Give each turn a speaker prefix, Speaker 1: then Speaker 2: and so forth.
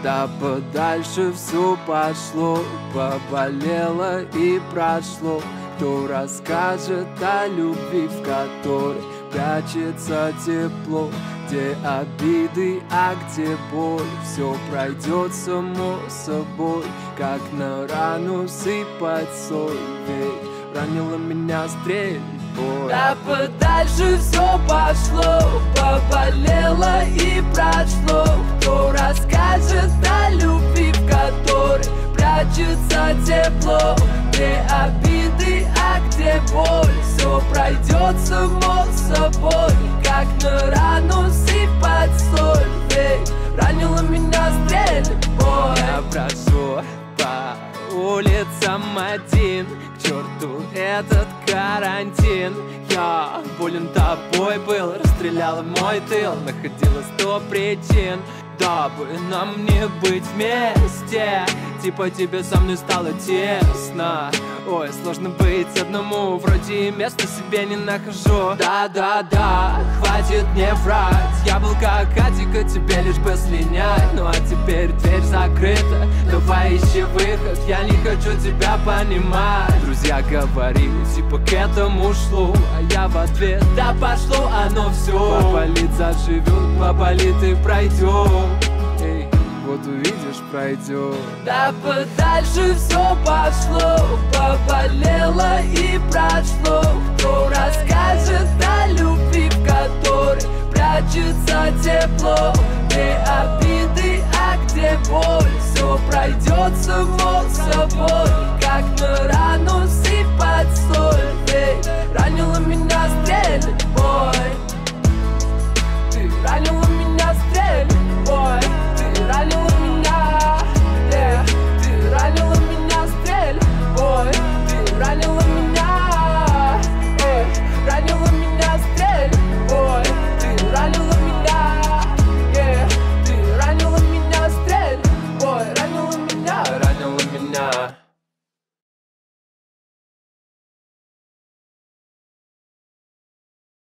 Speaker 1: Да подальше все пошло, поболело и прошло. Кто расскажет о любви, в которой прячется тепло? Где обиды, а где боль? Все пройдет само собой, как на рану сыпать соль. Ведь ранила меня стрельбой. Да подальше все пошло, поболело и прошло. Кто расскажет о любви, в которой прячется тепло? Где обиды, а где боль? Все пройдет само собой, как на рану сыпать соль. Ведь ранила меня стрельбой. Я прошу по улицам один, к черту этот карантин. Я болен тобой был, расстреляла мой тыл. Находила 100 причин, дабы нам не быть вместе. Типа тебе со мной стало тесно. Ой, сложно быть одному, вроде и места себе не нахожу. Да-да-да, хватит мне врать. Я был как Атика, тебе лишь бы слинять. Ну а теперь дверь закрыта, давай ищи выход. Я не хочу тебя понимать. Друзья говорили, типа к этому шло, а я в ответ: да пошло оно все. Поболит, заживет, поболит и пройдет. Эй, вот увидишь, пройдет. Да подальше все пошло, поболело и прошло. Кто расскажет о любви, в которой прячется тепло? Где обиды, а где боль? Все пройдет само собой.